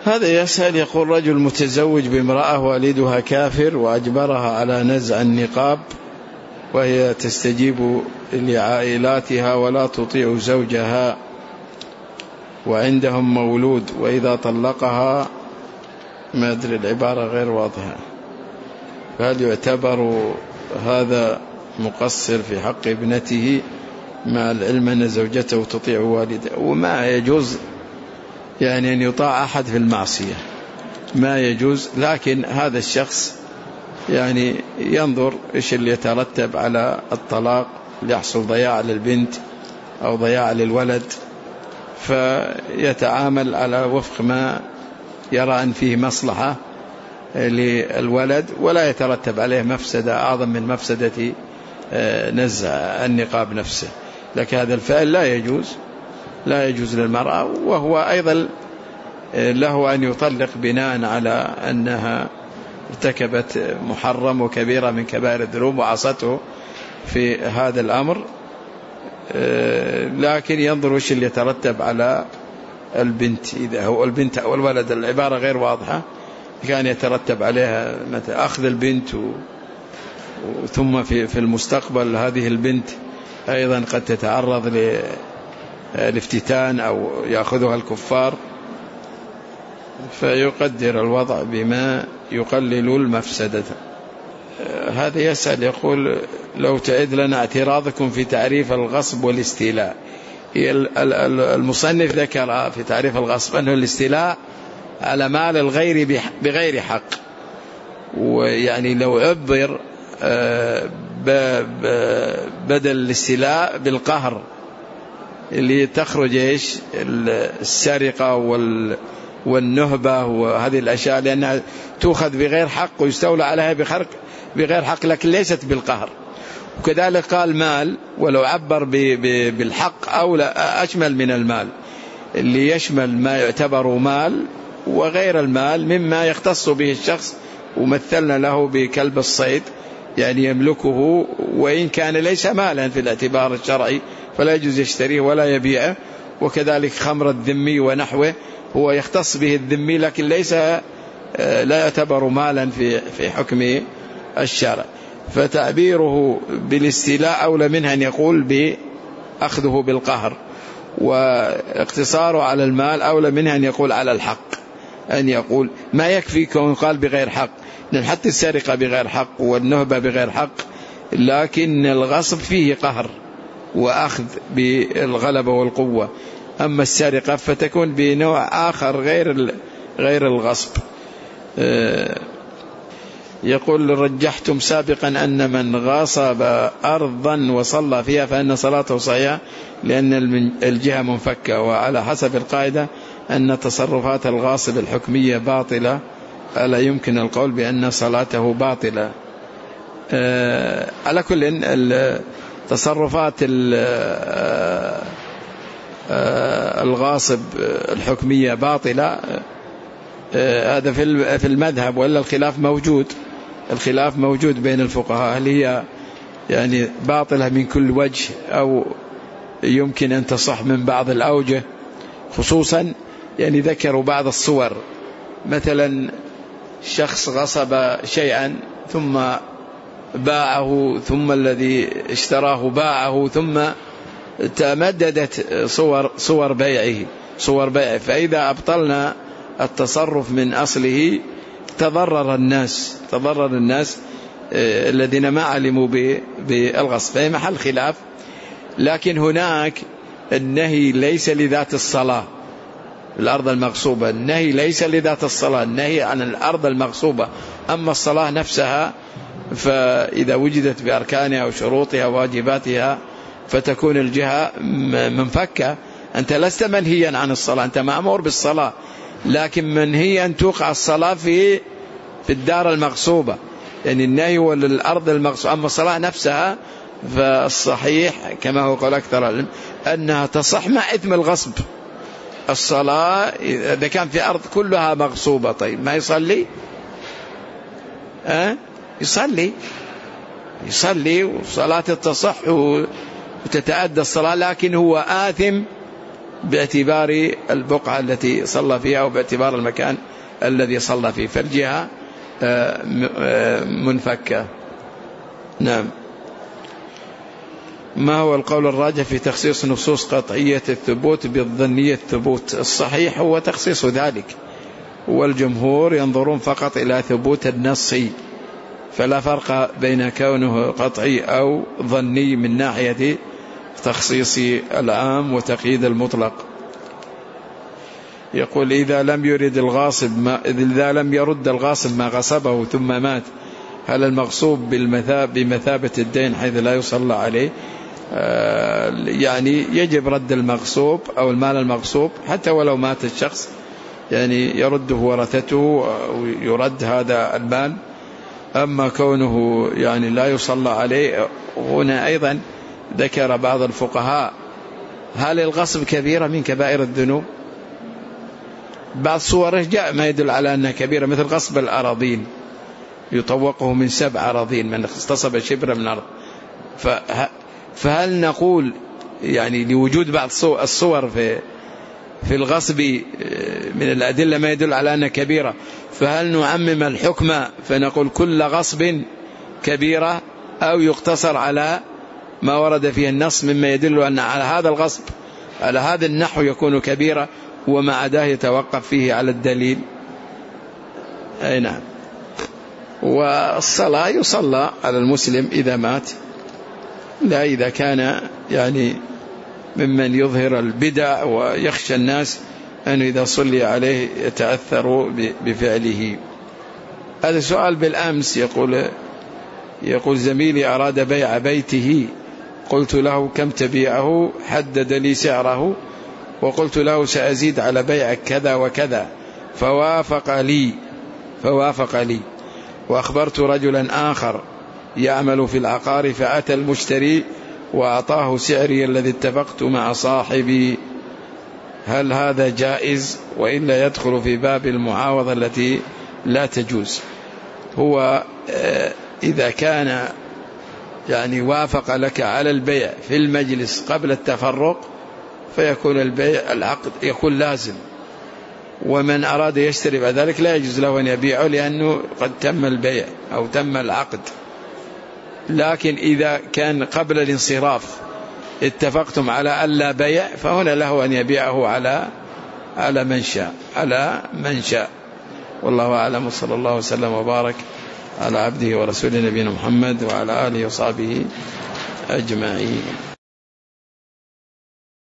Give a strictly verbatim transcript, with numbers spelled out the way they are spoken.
هذا يسأل يقول: رجل متزوج بامرأة والدها كافر وأجبرها على نزع النقاب وهي تستجيب لعائلاتها ولا تطيع زوجها وعندهم مولود، وإذا طلقها ما أدري العبارة غير واضحة، فهل يعتبر هذا مقصر في حق ابنته مع العلم أن زوجته تطيع والده؟ وما يجوز يعني أن يطاع أحد في المعصية، ما يجوز، لكن هذا الشخص يعني ينظر إيش اللي يترتب على الطلاق، ليحصل ضياع للبنت أو ضياع للولد، فيتعامل على وفق ما يرى أن فيه مصلحة للولد ولا يترتب عليه مفسدة أعظم من مفسدة نزع النقاب نفسه. لكن هذا الفعل لا يجوز، لا يجوز للمرأة، وهو أيضا له أن يطلق بناء على أنها ارتكبت محرم وكبيرة من كبائر الذنوب وعصته في هذا الأمر، لكن ينظر وش اللي يترتب على البنت. إذا هو البنت أو الولد العبارة غير واضحة، كان يترتب عليها أخذ البنت ثم في في المستقبل هذه البنت أيضا قد تتعرض للافتتان أو يأخذها الكفار، فيقدر الوضع بما يقلل المفسدة. هذا يسأل يقول: لو تعد لنا اعتراضكم في تعريف الغصب والاستيلاء. المصنف ذكر في تعريف الغصب أنه الاستيلاء على مال الغير بغير حق، ويعني لو عبر بدل الاستيلاء بالقهر اللي تخرج إيش السرقة والنهبة وهذه الأشياء، لأنها تؤخذ بغير حق ويستولى عليها بغير حق لكن ليست بالقهر. وكذلك قال مال، ولو عبر بالحق أو لا أشمل من المال، اللي يشمل ما يعتبر مال وغير المال مما يختص به الشخص، ومثلنا له بكلب الصيد يعني يملكه وإن كان ليس مالا في الاعتبار الشرعي فلا يجوز يشتريه ولا يبيعه. وكذلك خمر الذمي ونحوه هو يختص به الذمي لكن ليس لا يعتبر مالا في في حكم الشرع، فتعبيره بالاستيلاء أولى منها أن يقول بأخذه بالقهر، واقتصاره على المال أولى منها أن يقول على الحق، أن يقول ما يكفي كون قال بغير حق، لأن حتى السرقة بغير حق والنهبة بغير حق، لكن الغصب فيه قهر وأخذ بالغلبة والقوة، أما السرقة فتكون بنوع آخر غير غير الغصب. يقول: رجحتم سابقا أن من غصب أرضا وصلى فيها فإن صلاته صحيحة لأن الجهة منفكة، وعلى حسب القاعدة أن تصرفات الغاصب الحكمية باطلة، ألا يمكن القول بأن صلاته باطلة؟ على كل تصرفات الغاصب الحكمية باطلة، هذا في المذهب، ولا الخلاف موجود، الخلاف موجود بين الفقهاء هل هي يعني باطلة من كل وجه أو يمكن أن تصح من بعض الأوجه. خصوصا يعني ذكروا بعض الصور، مثلا شخص غصب شيئا ثم باعه، ثم الذي اشتراه باعه، ثم تمددت صور صور بيعه صور بيعه فإذا أبطلنا التصرف من أصله تضرر الناس تضرر الناس الذين ما علموا بالغصب، فهي محل خلاف. لكن هناك النهي ليس لذات الصلاة، الأرض المغصوبة النهي ليس لذات الصلاة، النهي عن الأرض المغصوبة، أما الصلاة نفسها فإذا وجدت بأركانها وشروطها وواجباتها فتكون الجهة منفكة. أنت لست منهيا عن الصلاة، أنت مأمور بالصلاة، لكن منهي أن توقع الصلاة في في الدار المغصوبة، يعني النهي هو للأرض المغصوبة. أما الصلاة نفسها فالصحيح كما هو قول أكثر العلم أنها تصح مع إثم الغصب. الصلاة إذا كان في أرض كلها مغصوبة طيب ما يصلي؟ أه؟ يصلي يصلي وصلاة تصح وتتأدى الصلاة، لكن هو آثم باعتبار البقعة التي صلى فيها أو باعتبار المكان الذي صلى فيه، فالجهة منفكة. نعم. ما هو القول الراجح في تخصيص نصوص قطعية الثبوت بالظنية الثبوت؟ الصحيح هو تخصيص ذلك، والجمهور ينظرون فقط إلى ثبوت النص، فلا فرق بين كونه قطعي أو ظني من ناحية تخصيص العام وتقييد المطلق. يقول إذا لم يرد الغاصب ما إذا لم يرد الغاصب ما غصبه ثم مات، هل المغصوب بالمثاب بمثابة الدين حيث لا يصلى عليه؟ آه يعني يجب رد المغصوب أو المال المغصوب حتى ولو مات الشخص، يعني يرده ورثته أو يرد هذا المال. أما كونه يعني لا يصلى عليه، هنا أيضا ذكر بعض الفقهاء هل الغصب كبيرة من كبائر الذنوب؟ بعض صوره جاء ما يدل على أنها كبيرة، مثل غصب الأراضين يطوقه من سبع أراضين من اغتصب شبر من الأرض. فهل نقول يعني لوجود بعض الصور في في الغصب من الأدلة ما يدل على أنها كبيرة، فهل نعمم الحكم فنقول كل غصب كبيرة، أو يقتصر على ما ورد فيه النص مما يدل أن على هذا الغصب على هذا النحو يكون كبيرة وما عداه يتوقف فيه على الدليل؟ أي نعم. والصلاة يصلى على المسلم إذا مات، لا إذا كان يعني ممن يظهر البدع ويخشى الناس أن إذا صلي عليه يتأثروا بفعله. هذا سؤال بالأمس، يقول يقول زميلي أراد بيع بيته، قلت له كم تبيعه؟ حدد لي سعره وقلت له سأزيد على بيعك كذا وكذا، فوافق لي فوافق لي وأخبرت رجلا آخر يعمل في العقار فأتى المشتري وأعطاه سعري الذي اتفقت مع صاحبي، هل هذا جائز وإلا يدخل في باب المعاوضة التي لا تجوز؟ هو إذا كان يعني وافق لك على البيع في المجلس قبل التفرق فيكون البيع العقد يكون لازم، ومن أراد يشتري بعد ذلك لا يجوز له أن يبيعه لأنه قد تم البيع أو تم العقد. لكن إذا كان قبل الانصراف اتفقتم على ألا بيع فهنا له أن يبيعه على على من شاء على من شاء والله أعلم. صلى الله وسلم وبارك على عبده ورسوله نبينا محمد وعلى آله وصحبه أجمعين.